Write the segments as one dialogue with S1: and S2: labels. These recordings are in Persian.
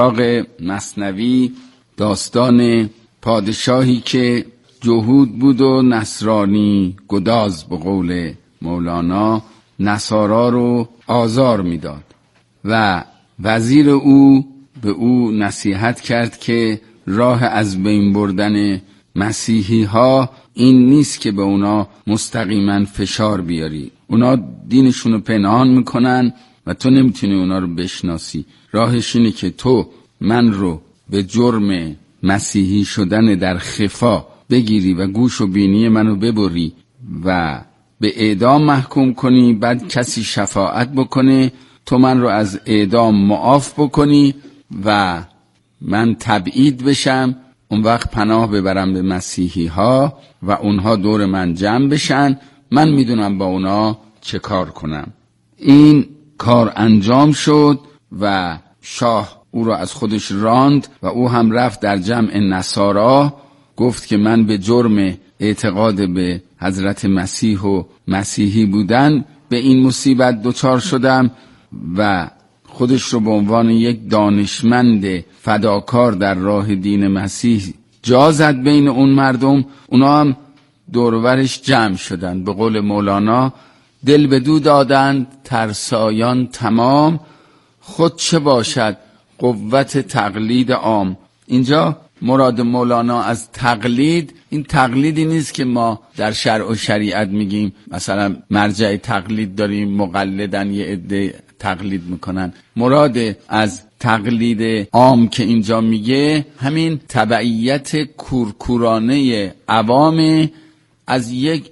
S1: مثنوی داستان پادشاهی که جهود بود و نصرانی گداز، به قول مولانا نصارا رو آزار میداد و وزیر او به او نصیحت کرد که راه از بین بردن مسیحی ها این نیست که به اونا مستقیما فشار بیاری، اونا دینشون رو پنهان میکنن و تو نمیتونی اونا رو بشناسی. راهش اینه که تو من رو به جرم مسیحی شدن در خفا بگیری و گوش و بینی منو ببری و به اعدام محکوم کنی، بعد کسی شفاعت بکنه تو من رو از اعدام معاف بکنی و من تبعید بشم، اون وقت پناه ببرم به مسیحی ها و اونها دور من جمع بشن، من میدونم با اونا چه کار کنم. این کار انجام شد و شاه او را از خودش راند و او هم رفت در جمع نصارا، گفت که من به جرم اعتقاد به حضرت مسیح و مسیحی بودن به این مصیبت دچار شدم و خودش رو به عنوان یک دانشمند فداکار در راه دین مسیح جا زد بین اون مردم. اونا هم دورورش جمع شدن، به قول مولانا دل بدو دادند ترسایان تمام، خود چه باشد قوت تقلید عام. اینجا مراد مولانا از تقلید، این تقلیدی نیست که ما در شرع و شریعت میگیم مثلا مرجع تقلید داریم مقلدن یه عده تقلید میکنن. مراد از تقلید عام که اینجا میگه همین تبعیت کورکورانه عوام از یک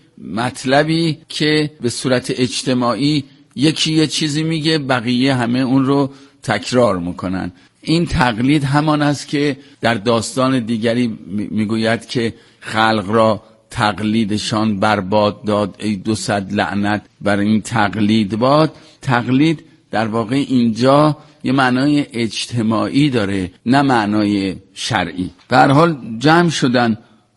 S1: مطلبی که به صورت اجتماعی یکی یه چیزی میگه بقیه همه اون رو تکرار میکنن. این تقلید همان است که در داستان دیگری میگوید که خلق را تقلیدشان برباد داد، ای 200 لعنت بر این تقلید باد. تقلید در واقع اینجا یه معنای اجتماعی داره نه معنای شرعی. به هر حال جمع شدن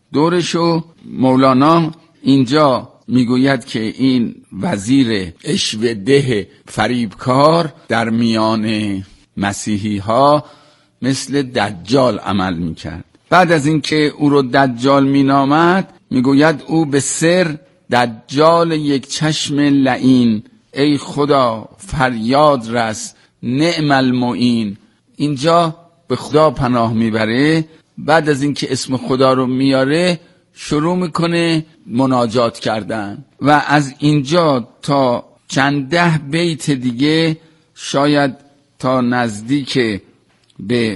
S1: دورشو. مولانا اینجا میگوید که این وزیر عشوه‌ده فریبکار در میان مسیحی ها مثل دجال عمل میکرد. بعد از اینکه او رو دجال مینامد میگوید او به سر دجال یک چشم لعین، ای خدا فریاد رس نعم المعین. اینجا به خدا پناه میبره. بعد از اینکه اسم خدا رو میاره شروع میکنه مناجات کردن و از اینجا تا چند 10 بیت دیگه، شاید تا نزدیک به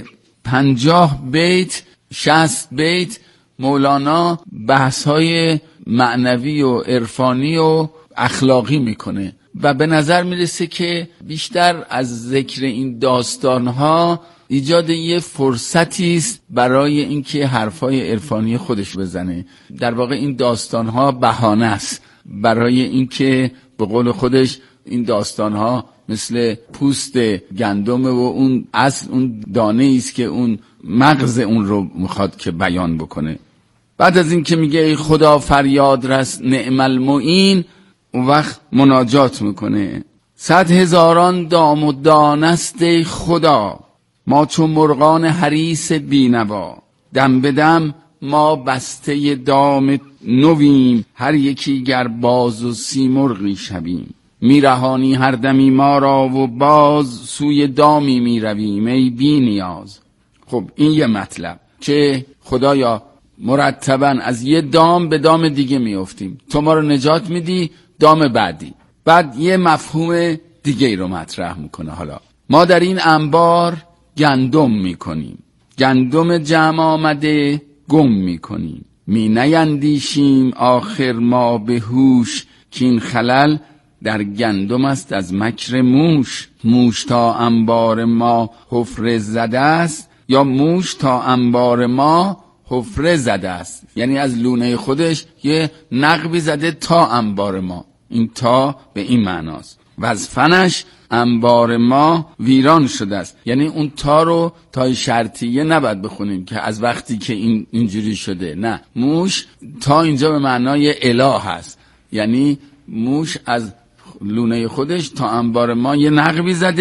S1: 50 بیت 60 بیت مولانا بحث‌های معنوی و عرفانی و اخلاقی میکنه و به نظر میرسه که بیشتر از ذکر این داستانها ایجاد یه فرصتی است برای اینکه حرفای عرفانی خودش بزنه. در واقع این داستانها بهانه است برای اینکه به قول خودش این داستانها مثل پوست گندم و اون اصل اون دانه است که اون مغز اون رو میخواد که بیان بکنه. بعد از این که میگه ای خدا فریاد رس نعم المعین، اون وقت مناجات میکنه 100,000 دام و دانست ای خدا، ما چون مرغان حریص بینوا، دم به دم ما بسته دام نویم، هر یکی گر باز و سیمرغی شویم، میرهانی هر دمی ما را و باز، سوی دامی میرویم ای بی نیاز. خب این یه مطلب که خدایا مرتباً از یه دام به دام دیگه میافتیم، تو ما رو نجات میدی دام بعدی. بعد یه مفهوم دیگه رو مطرح میکنه، حالا ما در این انبار گندم میکنیم، گندم جمع آمده گم میکنیم، می نیندیشیم آخر ما به هوش، که این خلل در گندم است از مکر موش. موش تا انبار ما حفره زده است، یا موش تا انبار ما حفره زده است، یعنی از لونه خودش یه نقبی زده تا انبار ما. این تا به این معناست. و از فنش انبار ما ویران شده است، یعنی اون تا رو تای شرطیه نباید بخونیم که از وقتی که این اینجوری شده. نه، موش تا اینجا به معنای اله هست، یعنی موش از لونه خودش تا انبار ما یه نقبی زده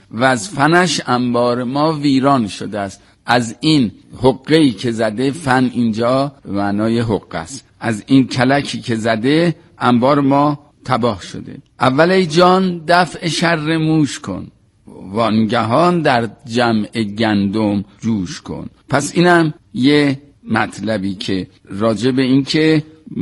S1: و از فنش انبار ما ویران شده است. از این حقه‌ای که زده، فن اینجا معنای حقه است، از این کلکی که زده انبار ما تباه شده. اول ای جان دفع شر موش کن، وانگهان در جمع گندم جوش کن. پس اینم یه مطلبی که راجع به این که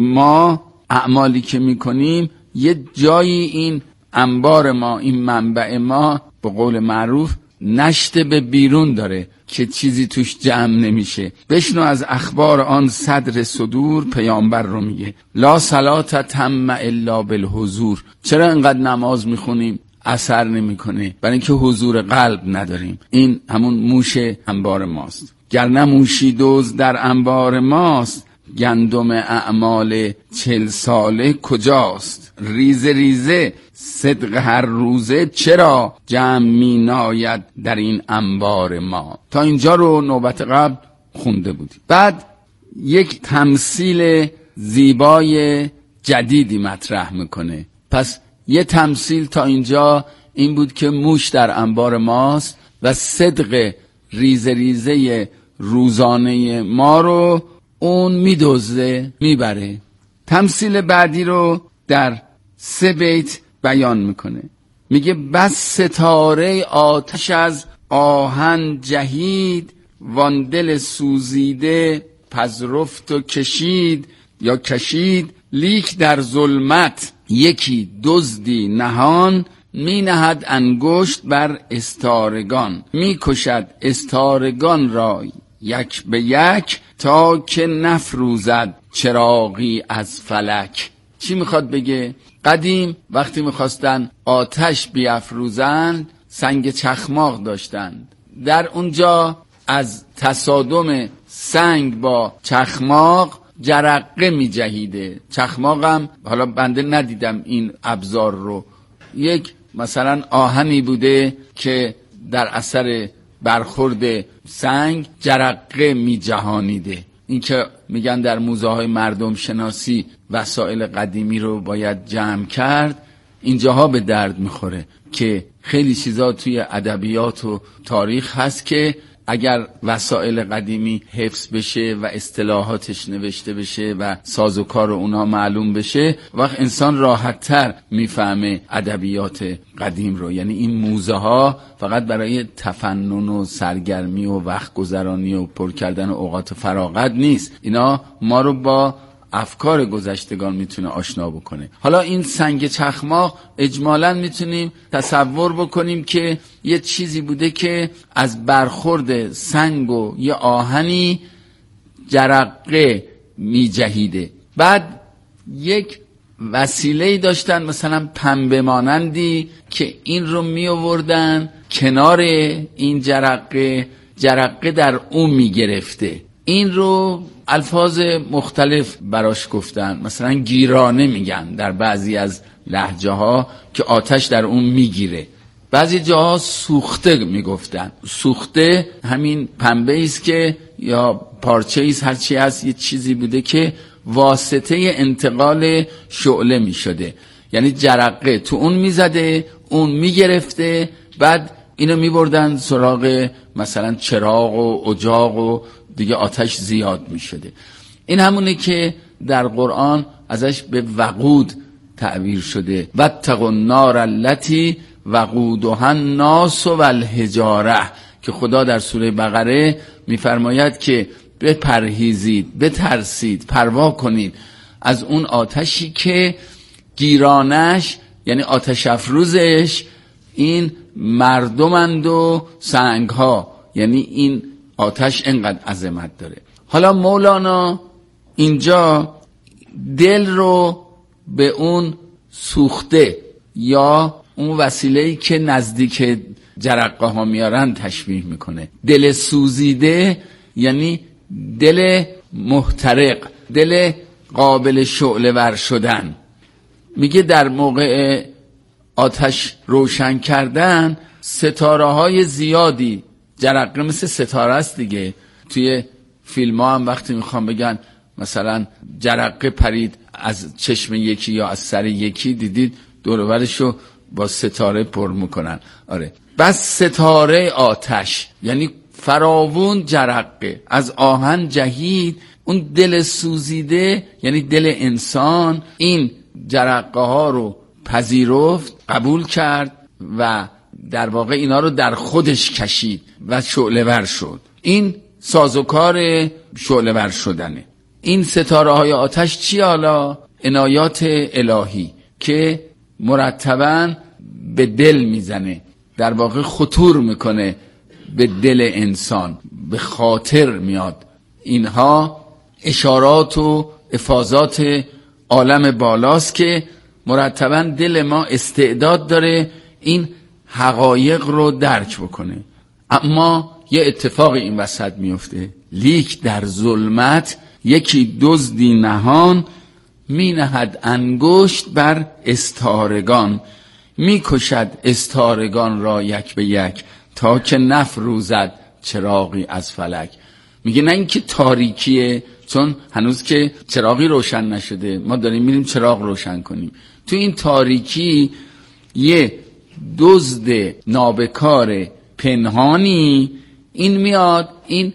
S1: ما اعمالی که میکنیم یه جایی این انبار ما، این منبع ما به قول معروف نشته به بیرون داره که چیزی توش جمع نمیشه. بشنو از اخبار آن صدر صدور، پیامبر رو میگه لا صلات تم الا بالحضور. چرا انقدر نماز میخونیم اثر نمیکنه؟ برای اینکه حضور قلب نداریم. این همون موش انبار ماست. گر نه موشی دوز در انبار ماست، گندم اعمال 40 ساله کجاست؟ ریزه ریزه صدق هر روزه، چرا جمع می ناید در این انبار ما. تا اینجا رو نوبت قبل خونده بودیم. بعد یک تمثیل زیبای جدیدی مطرح میکنه. پس یه تمثیل تا اینجا این بود که موش در انبار ماست و صدق ریزه ریزه روزانه ما رو اون میدزده میبره. تمثیل بعدی رو در 3 بیت بیان میکنه. میگه بس ستاره آتش از آهن جهید، وان دل سوزیده پذرفت و کشید یا کشید. لیک در ظلمت یکی دزدی نهان، می نهد انگشت بر استارگان. می کشد استارگان را یک به یک، تا که نفروزد چراغی از فلک. چی میخواد بگه؟ قدیم وقتی میخواستن آتش بیافروزن سنگ چخماق داشتند. در اونجا از تصادم سنگ با چخماق جرقه می جهیده. چخماقم حالا بنده ندیدم این ابزار رو، یک مثلا آهنی بوده که در اثر برخورد سنگ جرقه می جهانیده. این که میگن در موزه های مردم شناسی وسایل قدیمی رو باید جمع کرد، اینجاها به درد میخوره که خیلی چیزا توی ادبیات و تاریخ هست که اگر وسایل قدیمی حفظ بشه و اصطلاحاتش نوشته بشه و سازوکار اونها معلوم بشه، وقت انسان راحت‌تر میفهمه ادبیات قدیم رو. یعنی این موزه ها فقط برای تفنن و سرگرمی و وقت گذرانی و پر کردن اوقات فراغت نیست، اینا ما رو با افکار گذشتگان میتونه آشنا بکنه. حالا این سنگ چخماق اجمالاً میتونیم تصور بکنیم که یه چیزی بوده که از برخورد سنگ و یه آهنی جرقه میجهیده. بعد یک وسیله‌ای داشتن مثلا پنبه مانندی که این رو می آوردن کنار این جرقه در اون میگرفته. این رو الفاظ مختلف براش گفتن، مثلا گیرانه میگن در بعضی از لهجه ها که آتش در اون میگیره. بعضی جاها سوخته میگفتن. سوخته همین پنبه است که یا پارچه است، هرچی هست، یه چیزی بوده که واسطه انتقال شعله میشده. یعنی جرقه تو اون میزده، اون میگرفته، بعد اینو میبردن سراغ مثلا چراغ و اجاق و دیگه آتش زیاد میشده. این همونه که در قرآن ازش به وقود تعبیر شده. واتقوا النار التي وقودها الناس والحجاره، که خدا در سوره بقره میفرماید که بپرهیزید، بترسید، پروا کنید از اون آتشی که گیرانش یعنی آتش افروزش این مردمند و سنگ ها، یعنی این آتش انقدر عظمت داره. حالا مولانا اینجا دل رو به اون سوخته یا اون وسیله‌ای که نزدیک جرقه ها میارن تشبیه میکنه. دل سوزیده یعنی دل محترق، دل قابل شعله ور شدن. میگه در موقع آتش روشن کردن ستاره های زیادی، جرقه مثل ستاره است دیگه. توی فیلم ها هم وقتی میخوام بگن مثلا جرقه پرید از چشم یکی یا از سر یکی، دیدید دور و برشو با ستاره پر میکنن. آره، بس ستاره آتش، یعنی فراوون جرقه از آهن جهید، اون دل سوزیده یعنی دل انسان این جرقه ها رو پذیرفت، قبول کرد و در واقع اینا رو در خودش کشید و شعله‌ور شد. این سازوکار شعله‌ور شدنه. این ستاره های آتش چی؟ حالا عنایات الهی که مرتباً به دل میزنه، در واقع خطور میکنه به دل انسان، به خاطر میاد. اینها اشارات و افاضات عالم بالاست که مرتباً دل ما استعداد داره این حقایق رو درک بکنه. اما یه اتفاق این وسط میفته، لیک در ظلمت یکی دزدی نهان، می نهد انگشت بر استارگان، می کشد استارگان را یک به یک، تا که نفروزد چراغی از فلک. میگه نه اینکه تاریکیه، چون هنوز که چراغی روشن نشده، ما داریم میریم چراغ روشن کنیم. تو این تاریکی یه دزد نابکار پنهانی این میاد، این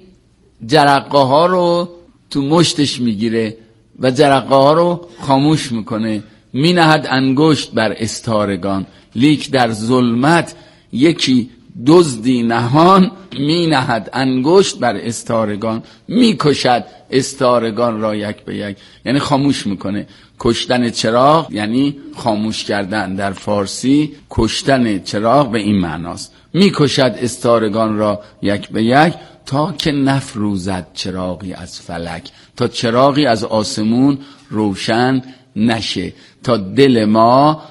S1: جرقه ها رو تو مشتش میگیره و جرقه ها رو خاموش میکنه. می نهد انگشت بر استارگان، لیک در ظلمت یکی دزدی نهان، می نهد انگشت بر استارگان، می کشد استارگان را یک به یک، یعنی خاموش میکنه. کشتن چراغ یعنی خاموش کردن، در فارسی کشتن چراغ به این معناست. می کشد استارگان را یک به یک، تا که نفروزد چراغی از فلک، تا چراغی از آسمون روشن نشه، تا دل ما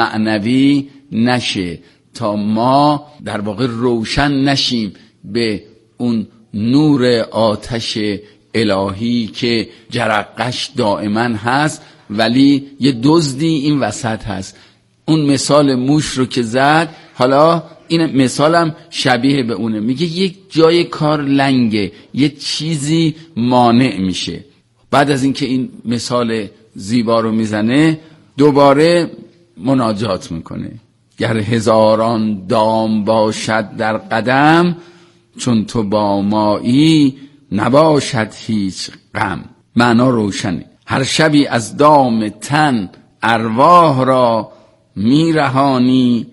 S1: معنوی نشه، تا ما در واقع روشن نشیم به اون نور آتش الهی که جرقش دائما هست، ولی یه دزدی این وسط هست. اون مثال موش رو که زد، حالا این مثالم شبیه به اونه. میگه یک جای کار لنگه، یه چیزی مانع میشه. بعد از اینکه این مثال زیبا رو میزنه، دوباره مناجات میکنه. گر هزاران دام باشد در قدم، چون تو با مایی نباشد هیچ غم. معنا روشنه. هر شبی از دام تن ارواح را، میرهانی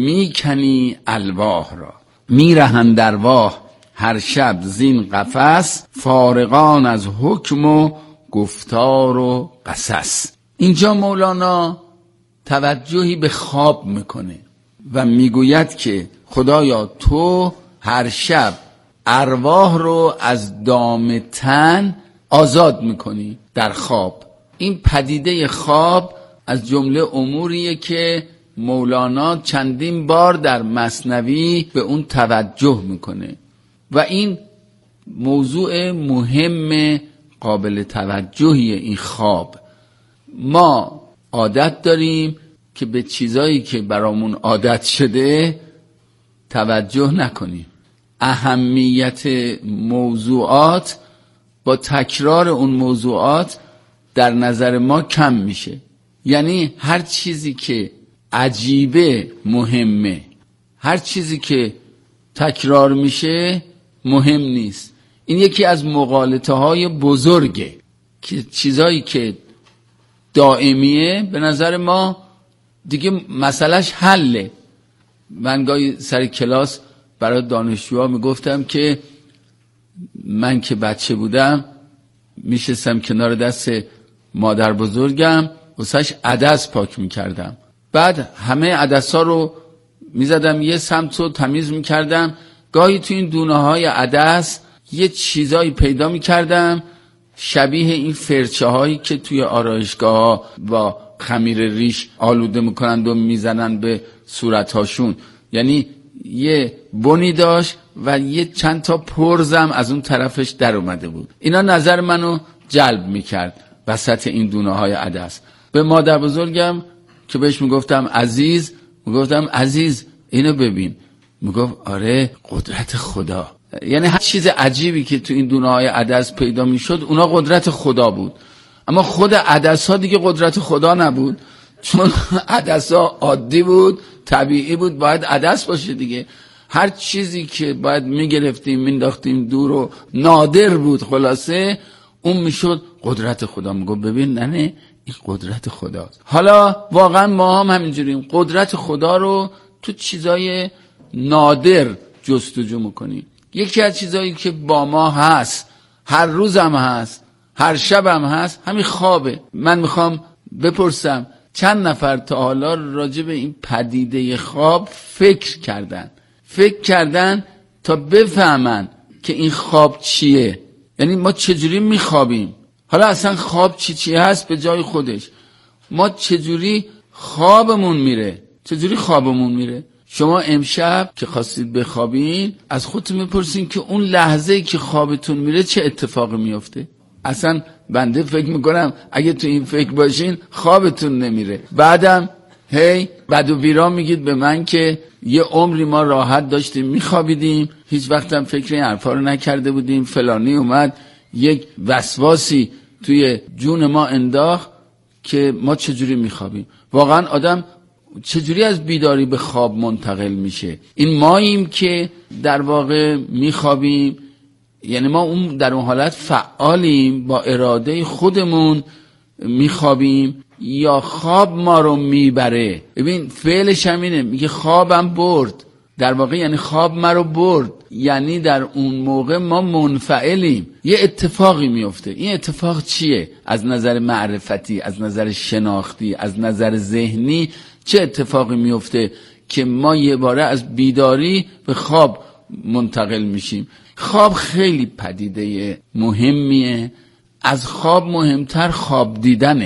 S1: میکنی الواح را. میرهند ارواح هر شب زین قفس، فارغان از حکم و گفتار و قصص. اینجا مولانا توجهی به خواب میکنه و میگوید که خدایا تو هر شب ارواح رو از دام تن آزاد میکنی در خواب. این پدیده خواب از جمله اموریه که مولانا چندین بار در مثنوی به اون توجه میکنه و این موضوع مهم قابل توجهی. این خواب، ما عادت داریم که به چیزایی که برامون عادت شده توجه نکنیم. اهمیت موضوعات با تکرار اون موضوعات در نظر ما کم میشه. یعنی هر چیزی که عجیبه مهمه، هر چیزی که تکرار میشه مهم نیست. این یکی از مغالطه های بزرگه که چیزایی که دائمیه به نظر ما دیگه مسئلهش حله. من گاهی سر کلاس برای دانشجوها میگفتم که من که بچه بودم میشستم کنار دست مادر بزرگم واسش عدس پاک میکردم، بعد همه عدسا رو میزدم یه سمت رو تمیز میکردم. گاهی تو این دونه های عدس یه چیزایی پیدا میکردم شبیه این فرچه هایی که توی آرایشگاه ها با خمیر ریش آلوده میکنند و میزنن به صورتهاشون. یعنی یه بنی داشت و یه چند تا پرزم از اون طرفش در اومده بود. اینا نظر منو جلب میکرد وسط این دونه های عدس. به مادر بزرگم که بهش میگفتم عزیز، میگفتم عزیز اینو ببین، میگفت آره قدرت خدا. یعنی هر چیز عجیبی که تو این دونه های عدس پیدا میشد اونا قدرت خدا بود. اما خود عدس ها دیگه قدرت خدا نبود، چون عدس ها عادی بود، طبیعی بود، باید عدس باشه دیگه. هر چیزی که باید میگرفتیم مینداختیم دور و نادر بود، خلاصه اون میشد قدرت خدا. میگو ببین نه این قدرت خداست. حالا واقعا ما هم همینجوریم، قدرت خدا رو تو چیزای نادر جستجو میکنیم. یکی از چیزایی که با ما هست، هر روز هم هست، هر شب هم هست، همین خوابه. من میخوام بپرسم چند نفر تا حالا راجع به این پدیده خواب فکر کردن تا بفهمن که این خواب چیه؟ یعنی ما چجوری میخوابیم؟ حالا اصلا خواب چی هست به جای خودش، ما چجوری خوابمون میره؟ شما امشب که خواستید بخوابین از خودتون میپرسین که اون لحظه که خوابتون میره چه اتفاقی میفته؟ اصلا بنده فکر میکنم اگه تو این فکر باشین خوابتون نمیره. بعدم هی بد و بیرا میگید به من که یه عمری ما راحت داشتیم میخوابیدیم، هیچ وقتم فکر این حرفا رو نکرده بودیم، فلانی اومد یک وسواسی توی جون ما انداخت که ما چجوری میخوابیم. واقعا آدم چجوری از بیداری به خواب منتقل میشه؟ این ماییم که در واقع میخوابیم، یعنی ما اون در اون حالت فعالیم، با اراده خودمون میخوابیم، یا خواب ما رو میبره؟ ببین فعلش همینه، میگه خوابم برد، در واقع یعنی خواب ما رو برد، یعنی در اون موقع ما منفعلیم، یه اتفاقی میفته. این اتفاق چیه؟ از نظر معرفتی، از نظر شناختی، از نظر ذهنی چه اتفاقی میفته که ما یه باره از بیداری به خواب منتقل میشیم؟ خواب خیلی پدیده مهمیه. از خواب مهمتر خواب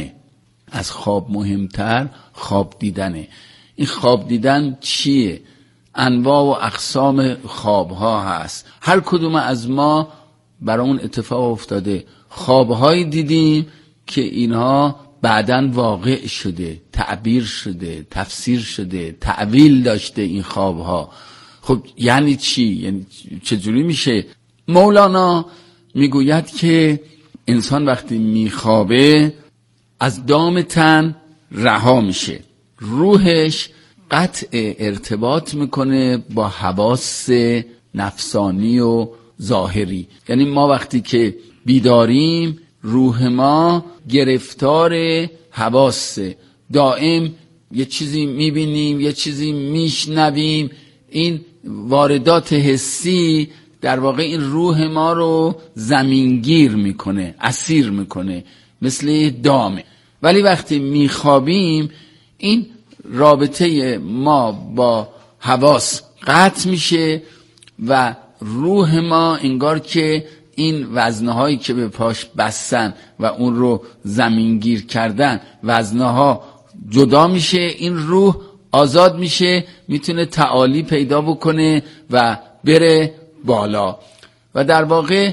S1: دیدنه. این خواب دیدن چیه؟ انواع و اقسام خواب ها هست. هر کدوم از ما برای اون اتفاق افتاده، خوابهایی دیدیم که اینها بعداً واقع شده، تعبیر شده، تفسیر شده، تعویل داشته این خوابها. خب یعنی چی؟ یعنی چجوری میشه؟ مولانا میگوید که انسان وقتی میخوابه از دام تن رها میشه، روحش قطع ارتباط میکنه با حواس نفسانی و ظاهری. یعنی ما وقتی که بیداریم روح ما گرفتار حواس، دائم یه چیزی میبینیم، یه چیزی میشنویم، این واردات حسی در واقع این روح ما رو زمینگیر میکنه، اسیر میکنه، مثل دامه. ولی وقتی میخوابیم این رابطه ما با حواس قطع میشه و روح ما انگار که این وزنهایی که به پاش بستن و اون رو زمینگیر کردن، وزنها جدا میشه، این روح آزاد میشه، میتونه تعالی پیدا بکنه و بره بالا. و در واقع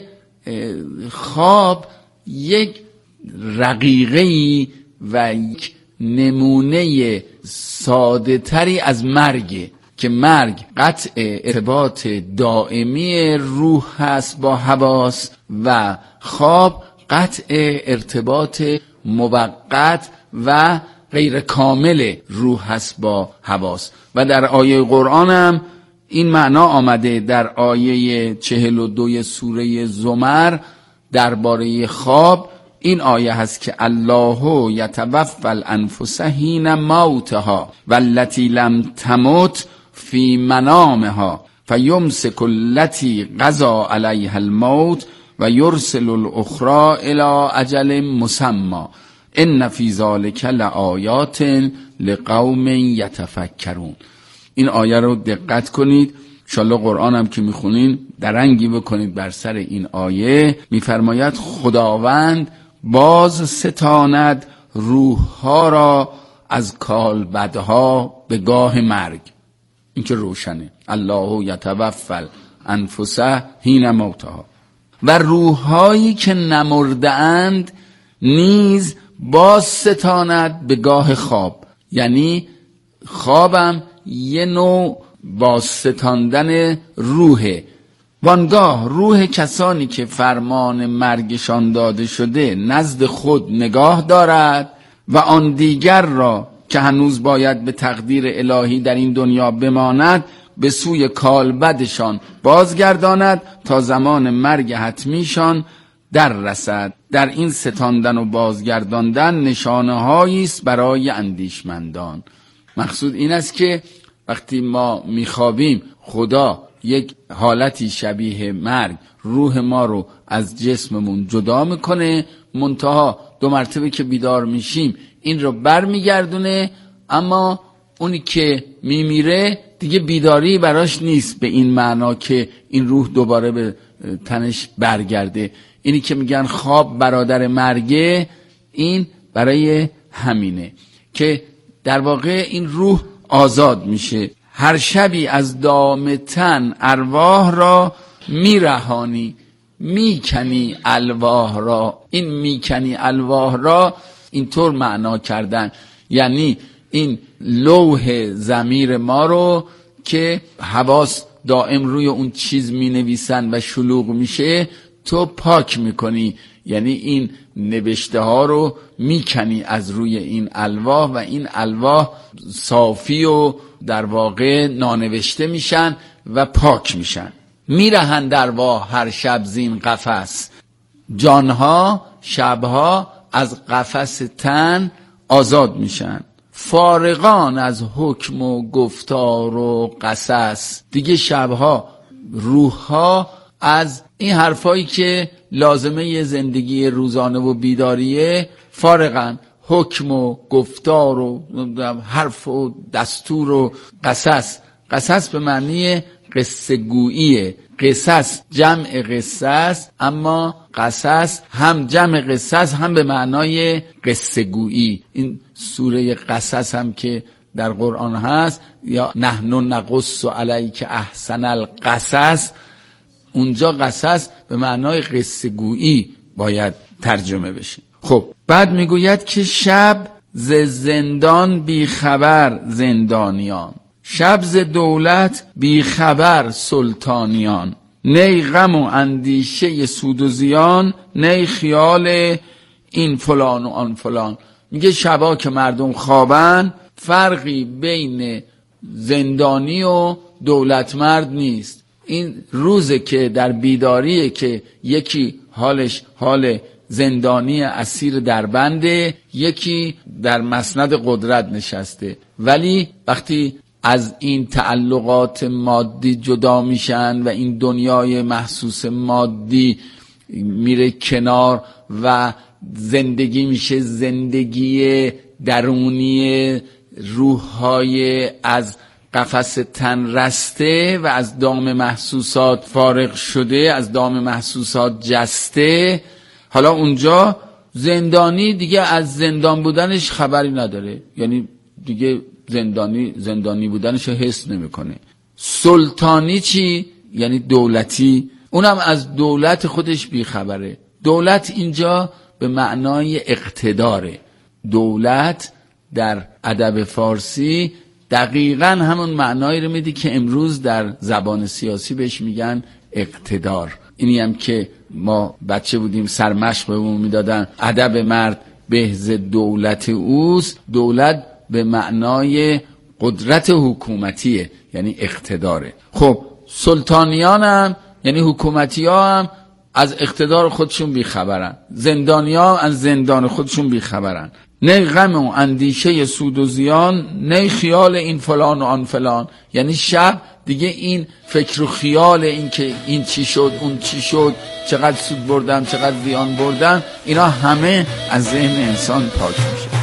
S1: خواب یک رقیقه‌ای و یک نمونه ساده تری از مرگه که مرگ قطع ارتباط دائمی روح هست با حواس و خواب قطع ارتباط موقت و غیر کامل روح هست با حواس. و در آیه قرآن هم این معنا آمده. در آیه 42 سوره زمر درباره خواب این آیه هست که الله یتوفی الانفس حین موتها والتی لم تمت فی منامها فیمسک التی قضى علیها الموت و یرسل الاخرى الی اجل مسمى ان فی ذلک لآیات لقوم یتفکرون. این آیه رو دقت کنید، انشالله قرآن هم که میخونین درنگی بکنید بر سر این آیه. میفرماید خداوند باز ستاند روحها را از کالبدها به گاه مرگ. این که روشنه، الله یتوفی الانفس حین موتها. و روحهایی که نمرده اند نیز باز ستاند به گاه خواب. یعنی خوابم یه نوع باز ستاندن روحه. وانگاه روح کسانی که فرمان مرگشان داده شده نزد خود نگاه دارد و آن دیگر را که هنوز باید به تقدیر الهی در این دنیا بماند به سوی کالبدشان بازگرداند تا زمان مرگ حتمیشان در رسد. در این ستاندن و بازگرداندن نشانه هایی است برای اندیشمندان. مقصود این است که وقتی ما میخوابیم خدا یک حالتی شبیه مرگ روح ما رو از جسممون جدا میکنه، منتها 2 مرتبه که بیدار میشیم این رو برمیگردونه، اما اونی که میمیره دیگه بیداری براش نیست به این معنا که این روح دوباره به تنش برگرده. اینی که میگن خواب برادر مرگه، این برای همینه که در واقع این روح آزاد میشه. هر شبی از دام تن ارواح را میرهانی، میکنی الواح را. این میکنی الواح را اینطور معنا کردن، یعنی این لوح ضمیر ما رو که حواس دائم روی اون چیز می نویسن و شلوغ میشه تو پاک میکنی، یعنی این نوشته ها رو میکنی از روی این الواح و این الواح صافی و در واقع نانوشته میشن و پاک میشن. میرهند ارواح هر شب زین قفس، جانها شبها از قفس تن آزاد میشن. فارغان از حکم و گفتار و قصص، دیگه شبها روحها از این حرفایی که لازمه زندگی روزانه و بیداریه فارغن. حکم و گفتار و حرف و دستور و قصص. قصص به معنی قصه گوییه. قصص جمع قصص، اما قصص هم جمع قصص هم به معنای قصه گویی. این سوره قصص هم که در قرآن هست، یا نحن نقص علیک احسن القصص، اونجا قصص به معنای قصه گویی باید ترجمه بشه. خب بعد میگوید که شب ز زندان بیخبر زندانیان، شب ز دولت بیخبر سلطانیان، نی غم و اندیشه سود و زیان، نی خیال این فلان و آن فلان. میگه شبا که مردم خوابن فرقی بین زندانی و دولتمرد نیست. این روزه که در بیداریه که یکی حالش حال زندانی اسیر در بنده، یکی در مسند قدرت نشسته. ولی وقتی از این تعلقات مادی جدا میشن و این دنیای محسوس مادی میره کنار و زندگی میشه زندگی درونی روحهای از قفس تن رسته و از دام محسوسات فارغ شده، از دام محسوسات جسته. حالا اونجا زندانی دیگه از زندان بودنش خبری نداره، یعنی دیگه زندانی بودنش رو حس نمیکنه. سلطانی چی؟ یعنی دولتی، اونم از دولت خودش بیخبره. دولت اینجا به معنای اقتداره. دولت در ادب فارسی دقیقاً همون معنایی رو میده که امروز در زبان سیاسی بهش میگن اقتدار. اینی هم که ما بچه بودیم سرمشق بهمون میدادن ادب مرد بهز دولت اوست. دولت به معنای قدرت حکومتیه، یعنی اقتداره. خب سلطانیان هم یعنی حکومتی ها هم از اقتدار خودشون بیخبرن، زندانی ها از زندان خودشون بیخبرن. نه غم و اندیشه سود و زیان، نه خیال این فلان و آن فلان. یعنی شب دیگه این فکر و خیال این که این چی شد اون چی شد، چقدر سود بردم چقدر زیان بردم، اینا همه از ذهن انسان پاک میشه.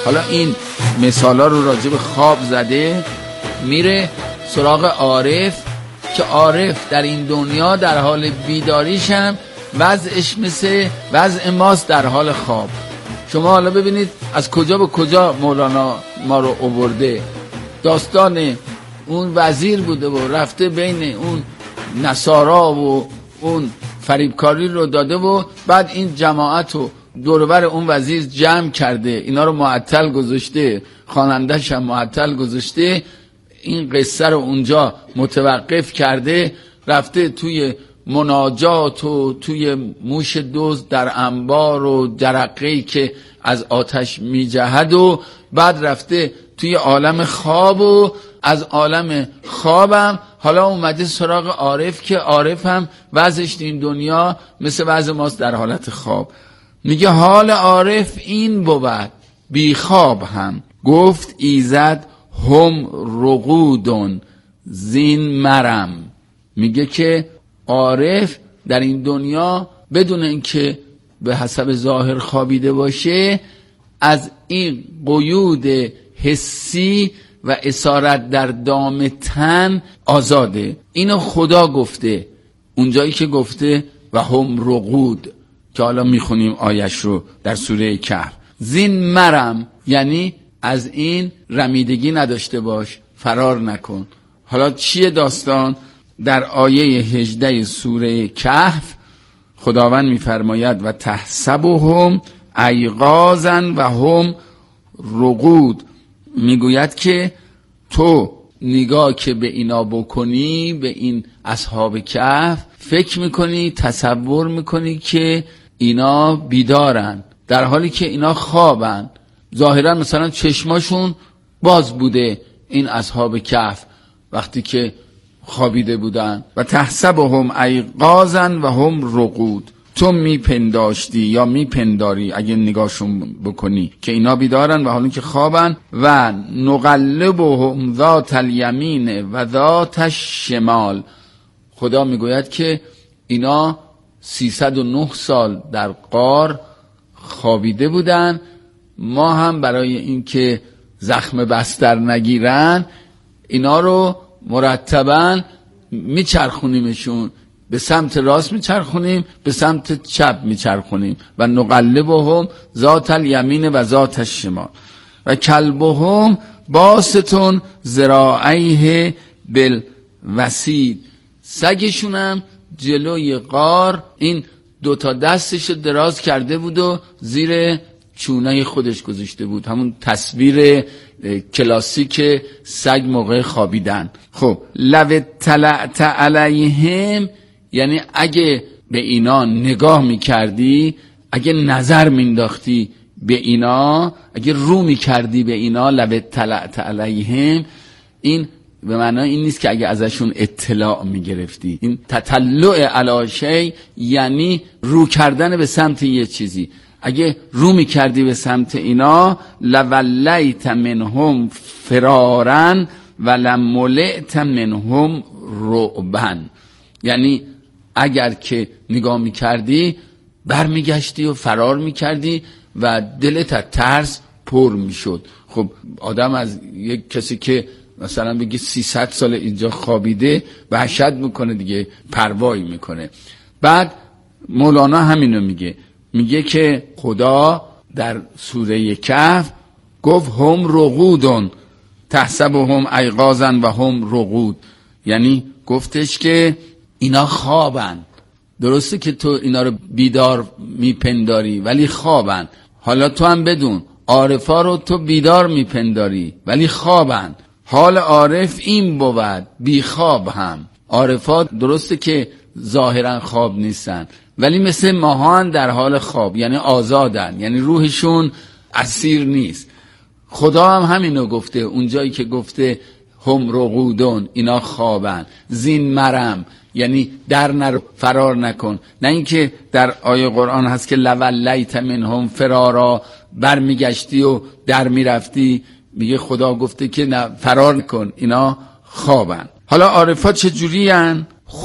S1: حالا این مثالا رو راجع به خواب زده، میره سراغ عارف که عارف در این دنیا در حال بیداریش هم وضعش مثل وضع ماست در حال خواب. شما حالا ببینید از کجا به کجا مولانا ما رو آورده. داستان اون وزیر بوده و رفته بین اون نصارا و اون فریبکاری رو داده و بعد این جماعت رو دوربر اون وزیر جمع کرده، اینا رو معطل گذاشته، خواننده‌ش هم معطل گذاشته، این قصه رو اونجا متوقف کرده، رفته توی مناجات و توی موش دزد در انبار و جرقه‌ای که از آتش میجهد و بعد رفته توی عالم خواب و از عالم خوابم حالا اومده سراغ عارف که عارف هم وضعش این دنیا مثل وضع ماست در حالت خواب. میگه حال عارف این بود بی خواب هم، گفت ایزد هم رقودون زین مرم. میگه که عارف در این دنیا بدون اینکه به حسب ظاهر خوابیده باشه از این قیود حسی و اسارت در دام تن آزاده. اینو خدا گفته اونجایی که گفته و هم رقود که حالا میخونیم آیش رو در سوره کهف. زین مرم یعنی از این رمیدگی نداشته باش، فرار نکن. حالا چیه داستان؟ در آیه 18 سوره کهف خداوند میفرماید و تحسبهم ایقاظا و هم رقود. میگوید که تو نگاه که به اینا بکنی، به این اصحاب کهف، فکر میکنی، تصور میکنی که اینا بیدارن در حالی که اینا خوابن. ظاهرا مثلا چشماشون باز بوده این اصحاب کهف وقتی که خوابیده بودن. و تحسبهم ایقاظا و هم رقود. تو میپنداشتی یا میپنداری اگه نگاهشون بکنی که اینا بیدارن و حالی که خوابن. و نقلبهم ذات الیمین و ذات الشمال. خدا میگوید که اینا 309 سال در غار خوابیده بودن، ما هم برای اینکه زخم بستر نگیرن اینا رو مرتباً میچرخونیمشون، به سمت راست میچرخونیم، به سمت چپ میچرخونیم. و نقلبهم ذات الیمین و ذات الشمال و کلبهم باستون ذراعیه بالوسید. سگشون هم جلوی غار این دوتا دستش دراز کرده بود و زیر چونه خودش گذاشته بود، همون تصویر کلاسیک سگ موقع خوابیدن. خب لو طلعت علیهم یعنی اگه به اینا نگاه میکردی، اگه نظر مینداختی به اینا، اگه رو میکردی به اینا، لو طلعت علیهم این به معنی این نیست که اگه ازشون اطلاع میگرفتی. این تطلع علی شیء یعنی رو کردن به سمت یه چیزی. اگه رو میکردی به سمت اینا لولیت منهم فرارن ولملئت منهم رعبا. یعنی اگر که نگاه میکردی برمیگشتی و فرار میکردی و دلت از ترس پر میشد. خب آدم از یک کسی که مثلا بگی 300 سال اینجا خوابیده وحشت میکنه دیگه، پروایی میکنه. بعد مولانا همینو میگه که خدا در سوره کهف گفت هم رقودون تحسبهم ایقاظا و هم رقود، یعنی گفتش که اینا خوابن. درسته که تو اینا رو بیدار میپنداری ولی خوابن. حالا تو هم بدون عارفا رو تو بیدار میپنداری ولی خوابن. حال عارف این بود بی خواب هم. عارفا درسته که ظاهرا خواب نیستن ولی مثل ماهان در حال خواب، یعنی آزادن، یعنی روحشون اسیر نیست. خدا هم همینو گفته اونجایی که گفته هم رقودون اینا خوابن. زین مرم یعنی در نرو، فرار نکن. نه اینکه در آیه قرآن هست که لولیت منهم فرارا، برمیگشتی و در میرفتی. میگه خدا گفته که نه، فرار کن، اینا خوابن. حالا عارفات چجوری هن؟